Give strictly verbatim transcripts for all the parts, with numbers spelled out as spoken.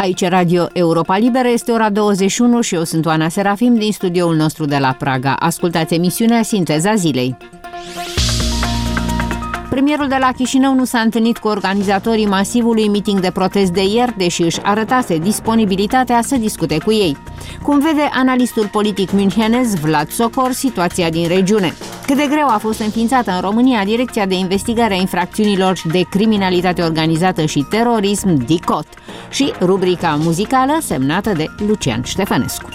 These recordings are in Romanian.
Aici Radio Europa Liberă, este ora douăzeci și unu și eu sunt Oana Serafim din studioul nostru de la Praga. Ascultați emisiunea Sinteza Zilei. Premierul de la Chișinău nu s-a întâlnit cu organizatorii masivului meeting de protest de ieri, deși își arătase disponibilitatea să discute cu ei. Cum vede analistul politic münchenez Vlad Sokor situația din regiune? Cât de greu a fost înființată în România Direcția de Investigare a Infracțiunilor de Criminalitate Organizată și Terorism, DICOT, și rubrica muzicală semnată de Lucian Ștefănescu.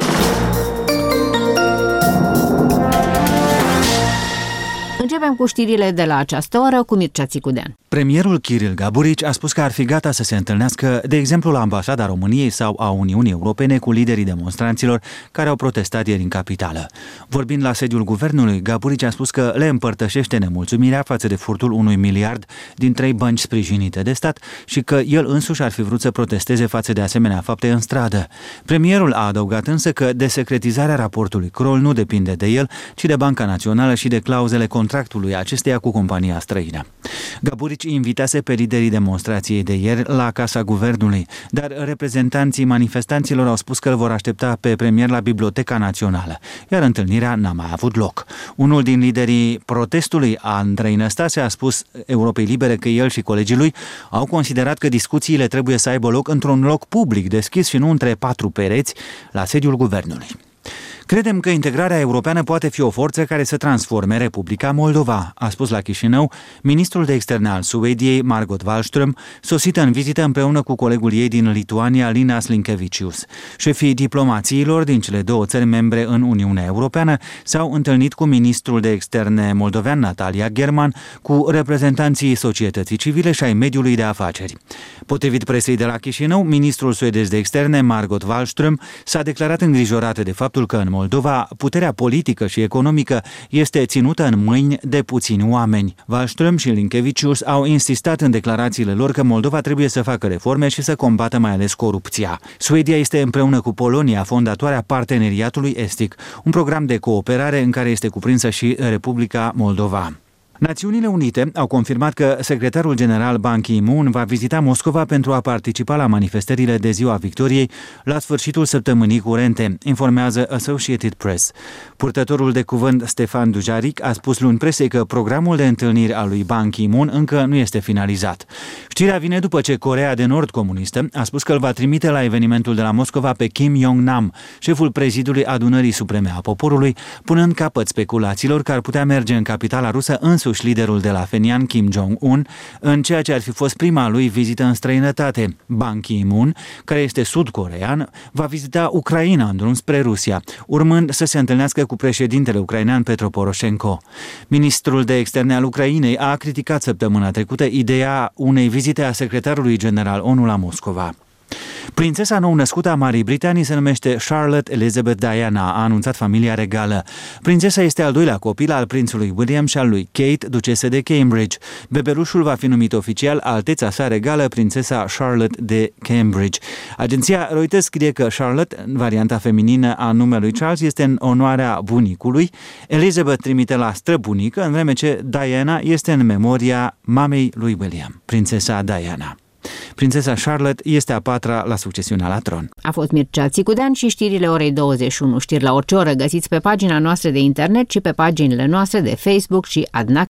Începem cu știrile de la această oră cu Mircea Țicudean. Premierul Kiril Gaburici a spus că ar fi gata să se întâlnească, de exemplu, la Ambasada României sau a Uniunii Europene cu liderii demonstranților care au protestat ieri în capitală. Vorbind la sediul guvernului, Gaburici a spus că le împărtășește nemulțumirea față de furtul unui miliard din trei bănci sprijinite de stat și că el însuși ar fi vrut să protesteze față de asemenea fapte în stradă. Premierul a adăugat însă că desecretizarea raportului Kroll nu depinde de el, ci de Banca Națională și de clauzele contractului acesteia cu compania străină. Gaburici invitase pe liderii demonstrației de ieri la Casa Guvernului, dar reprezentanții manifestanților au spus că îl vor aștepta pe premier la Biblioteca Națională, iar întâlnirea n-a mai avut loc. Unul din liderii protestului, Andrei Năstase, a spus Europei Libere că el și colegii lui au considerat că discuțiile trebuie să aibă loc într-un loc public deschis și nu între patru pereți la sediul guvernului. Credem că integrarea europeană poate fi o forță care să transforme Republica Moldova, a spus la Chișinău ministrul de externe al Suediei, Margot Wallström, sosită în vizită împreună cu colegul ei din Lituania, Linas Linkevicius. Șefii diplomațiilor din cele două țări membre în Uniunea Europeană s-au întâlnit cu ministrul de externe moldovean, Natalia German, cu reprezentanții societății civile și ai mediului de afaceri. Potrivit presei de la Chișinău, ministrul suedez de externe, Margot Wallström, s-a declarat îngrijorată de faptul că în Moldova, puterea politică și economică este ținută în mâini de puțini oameni. Wallström și Linkevicius au insistat în declarațiile lor că Moldova trebuie să facă reforme și să combată mai ales corupția. Suedia este împreună cu Polonia fondatoarea Parteneriatului Estic, un program de cooperare în care este cuprinsă și Republica Moldova. Națiunile Unite au confirmat că secretarul general Ban Ki-moon va vizita Moscova pentru a participa la manifestările de Ziua Victoriei la sfârșitul săptămânii curente, informează Associated Press. Purtătorul de cuvânt Stefan Dujarric a spus luni presei că programul de întâlniri al lui Ban Ki-moon încă nu este finalizat. Știrea vine după ce Coreea de Nord comunistă a spus că îl va trimite la evenimentul de la Moscova pe Kim Jong-nam, șeful prezidului Adunării Supreme a Poporului, punând capăt speculațiilor că ar putea merge în capitala rusă însuși liderul de la Phenian, Kim Jong-un, în ceea ce ar fi fost prima lui vizită în străinătate. Ban Ki-moon, care este sud-corean, va vizita Ucraina în drum spre Rusia, urmând să se întâlnească cu președintele ucrainean Petro Poroșenko. Ministrul de externe al Ucrainei a criticat săptămâna trecută ideea unei vizite a secretarului general O N U la Moscova. Prințesa nou-născută a Marii Britanii se numește Charlotte Elizabeth Diana, a anunțat familia regală. Prințesa este al doilea copil al prințului William și al lui Kate, ducesă de Cambridge. Bebelușul va fi numit oficial Alteța sa regală, prințesa Charlotte de Cambridge. Agenția Reuters scrie că Charlotte, varianta feminină a numelui Charles, este în onoarea bunicului. Elizabeth trimite la străbunică, în vreme ce Diana este în memoria mamei lui William, prințesa Diana. Prințesa Charlotte este a patra la succesiunea la tron. A fost Mircea Țicudean și știrile orei douăzeci și unu. Știri la orice oră găsiți pe pagina noastră de internet și pe paginile noastre de Facebook și Adnac